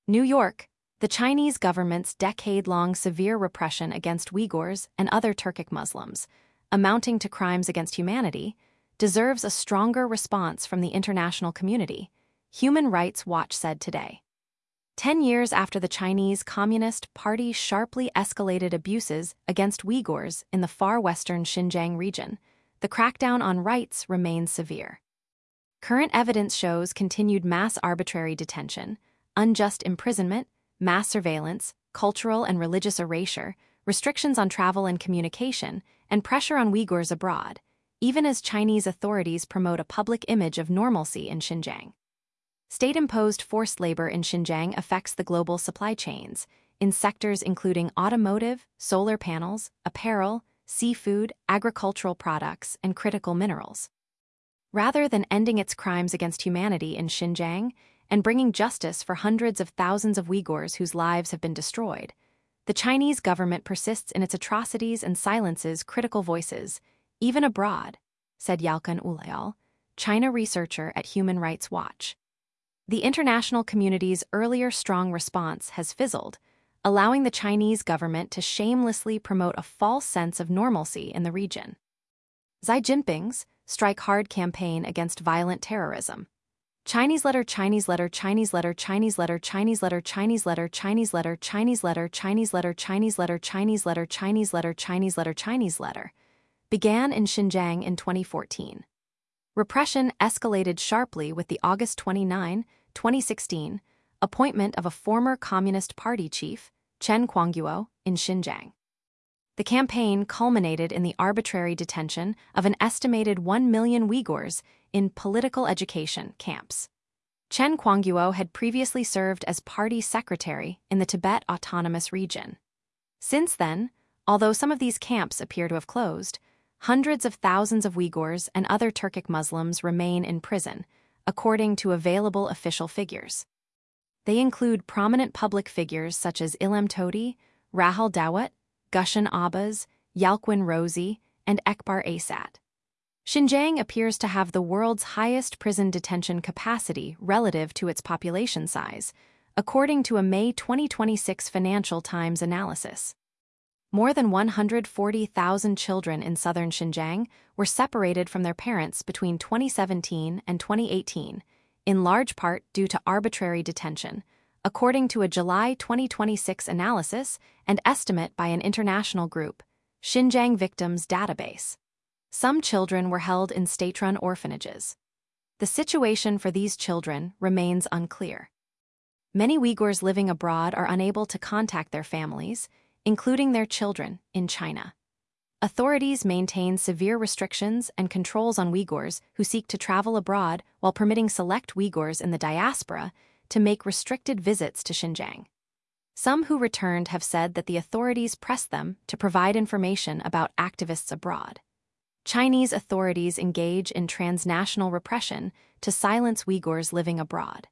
New York, the Chinese government's decade-long severe repression against Uyghurs and other Turkic Muslims, amounting to crimes against humanity, deserves a stronger response from the international community, Human Rights Watch said today. 10 years after the Chinese Communist Party sharply escalated abuses against Uyghurs in the far western Xinjiang region, the crackdown on rights remains severe. Current evidence shows continued mass arbitrary detention, unjust imprisonment, mass surveillance, cultural and religious erasure, restrictions on travel and communication, and pressure on Uyghurs abroad, even as Chinese authorities promote a public image of normalcy in Xinjiang. State-imposed forced labor in Xinjiang affects the global supply chains, in sectors including automotive, solar panels, apparel, seafood, agricultural products, and critical minerals. Rather than ending its crimes against humanity in Xinjiang and bringing justice for hundreds of thousands of Uyghurs whose lives have been destroyed, the Chinese government persists in its atrocities and silences critical voices, even abroad, said Yalkan Ulayal, China researcher at Human Rights Watch. The international community's earlier strong response has fizzled, allowing the Chinese government to shamelessly promote a false sense of normalcy in the region. Xi Jinping's Strike Hard campaign against violent terrorism. Chinese letter, Chinese letter, Chinese letter, Chinese letter, Chinese letter, Chinese letter, Chinese letter, Chinese letter, Chinese letter, Chinese letter, Chinese letter, Chinese letter, Chinese letter, Chinese letter, began in Xinjiang in 2014. Repression escalated sharply with the August 29, 2016, appointment of a former Communist Party chief, Chen Quanguo, in Xinjiang. The campaign culminated in the arbitrary detention of an estimated 1 million Uyghurs in political education camps. Chen Quanguo had previously served as party secretary in the Tibet Autonomous Region. Since then, although some of these camps appear to have closed, hundreds of thousands of Uyghurs and other Turkic Muslims remain in prison, according to available official figures. They include prominent public figures such as Ilham Tohti, Rahul Dawat, Gushan Abbas, Yalquin Rozi, and Ekbar Asat. Xinjiang appears to have the world's highest prison detention capacity relative to its population size, according to a May 2026 Financial Times analysis. More than 140,000 children in southern Xinjiang were separated from their parents between 2017 and 2018, in large part due to arbitrary detention, according to a July 2026 analysis and estimate by an international group, Xinjiang Victims Database. Some children were held in state-run orphanages. The situation for these children remains unclear. Many Uyghurs living abroad are unable to contact their families, including their children, in China. Authorities maintain severe restrictions and controls on Uyghurs who seek to travel abroad while permitting select Uyghurs in the diaspora to make restricted visits to Xinjiang. Some who returned have said that the authorities pressed them to provide information about activists abroad. Chinese authorities engage in transnational repression to silence Uyghurs living abroad.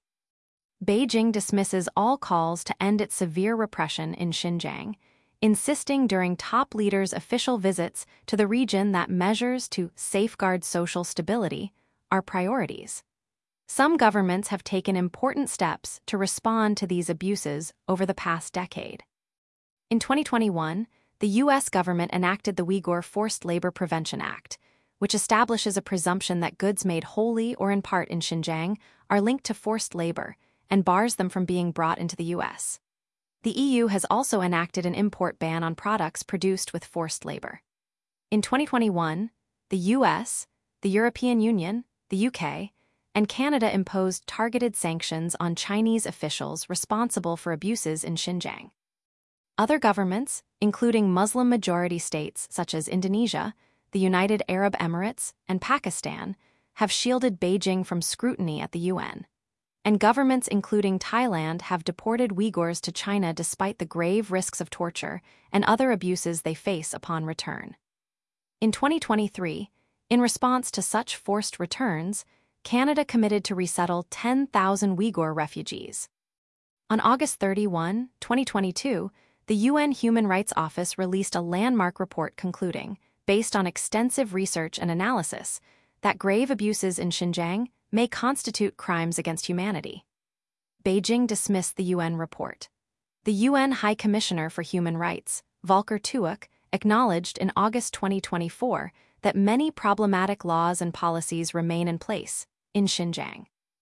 Beijing dismisses all calls to end its severe repression in Xinjiang, insisting during top leaders' official visits to the region that measures to safeguard social stability are priorities. Some governments have taken important steps to respond to these abuses over the past decade. In 2021, the U.S. government enacted the Uyghur Forced Labor Prevention Act, which establishes a presumption that goods made wholly or in part in Xinjiang are linked to forced labor and bars them from being brought into the U.S. The EU has also enacted an import ban on products produced with forced labor. In 2021, the US, the European Union, the UK, and Canada imposed targeted sanctions on Chinese officials responsible for abuses in Xinjiang. Other governments, including Muslim-majority states such as Indonesia, the United Arab Emirates, and Pakistan, have shielded Beijing from scrutiny at the UN. And governments including Thailand have deported Uyghurs to China despite the grave risks of torture and other abuses they face upon return. In 2023, in response to such forced returns, Canada committed to resettle 10,000 Uyghur refugees. On August 31, 2022, the UN Human Rights Office released a landmark report concluding, based on extensive research and analysis, that grave abuses in Xinjiang may constitute crimes against humanity. Beijing dismissed the UN report. The UN High Commissioner for Human Rights, Volker Turk, acknowledged in August 2024 that many problematic laws and policies remain in place in Xinjiang.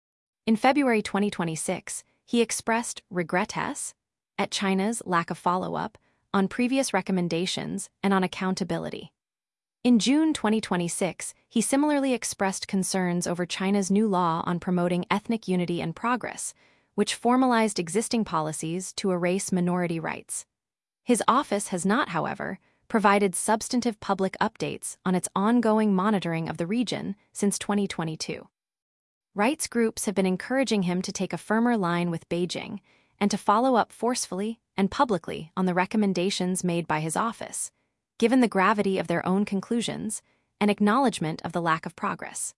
In February 2026, he expressed regrets at China's lack of follow-up on previous recommendations and on accountability. In June 2026, he similarly expressed concerns over China's new law on promoting ethnic unity and progress, which formalized existing policies to erase minority rights. His office has not, however, provided substantive public updates on its ongoing monitoring of the region since 2022. Rights groups have been encouraging him to take a firmer line with Beijing and to follow up forcefully and publicly on the recommendations made by his office, given the gravity of their own conclusions and acknowledgement of the lack of progress.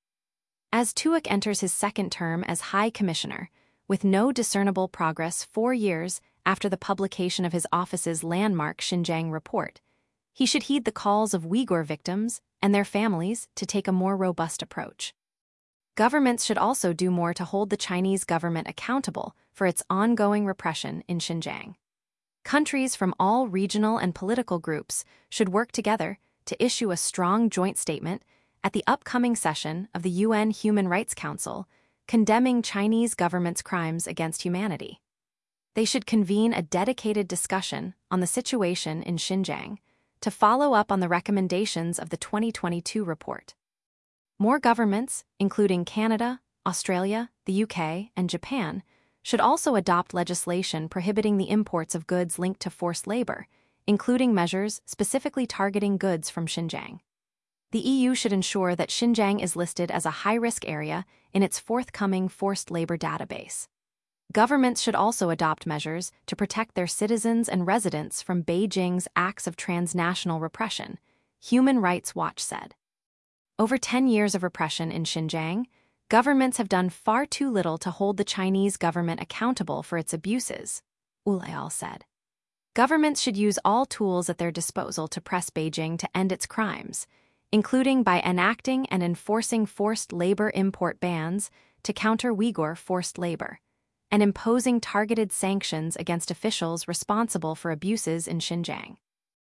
As Turk enters his second term as High Commissioner, with no discernible progress 4 years after the publication of his office's landmark Xinjiang report, he should heed the calls of Uyghur victims and their families to take a more robust approach. Governments should also do more to hold the Chinese government accountable for its ongoing repression in Xinjiang. Countries from all regional and political groups should work together to issue a strong joint statement at the upcoming session of the UN Human Rights Council condemning Chinese government's crimes against humanity. They should convene a dedicated discussion on the situation in Xinjiang to follow up on the recommendations of the 2022 report. More governments, including Canada, Australia, the UK, and Japan, should also adopt legislation prohibiting the imports of goods linked to forced labor, including measures specifically targeting goods from Xinjiang. The EU should ensure that Xinjiang is listed as a high-risk area in its forthcoming forced labor database. Governments should also adopt measures to protect their citizens and residents from Beijing's acts of transnational repression, Human Rights Watch said. Over 10 years of repression in Xinjiang, governments have done far too little to hold the Chinese government accountable for its abuses, Ulayal said. Governments should use all tools at their disposal to press Beijing to end its crimes, including by enacting and enforcing forced labor import bans to counter Uyghur forced labor, and imposing targeted sanctions against officials responsible for abuses in Xinjiang.